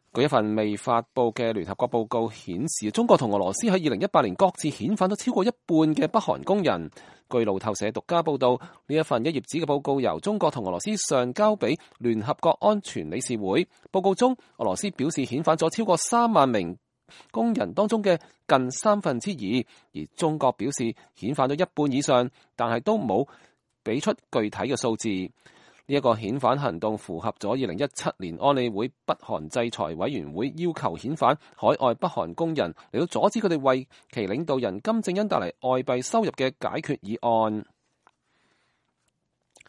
據一份未發佈嘅聯合國報告顯示，中國同俄羅斯喺2018年各自遣返咗超過一半嘅北韓工人。據路透社獨家報道，呢一份1頁紙嘅報告由中國同俄羅斯上交俾聯合國安全理事會。報告中，俄羅斯表示遣返咗超過3萬名工人當中嘅近2/3，而中國表示遣返咗一半以上，但係都冇俾出具體嘅數字。呢一個遣返行動符合咗2017年安理會北韓制裁委員會要求遣返海外北韓工人嚟到阻止佢哋為其領導人金正恩帶嚟外幣收入嘅解決議案。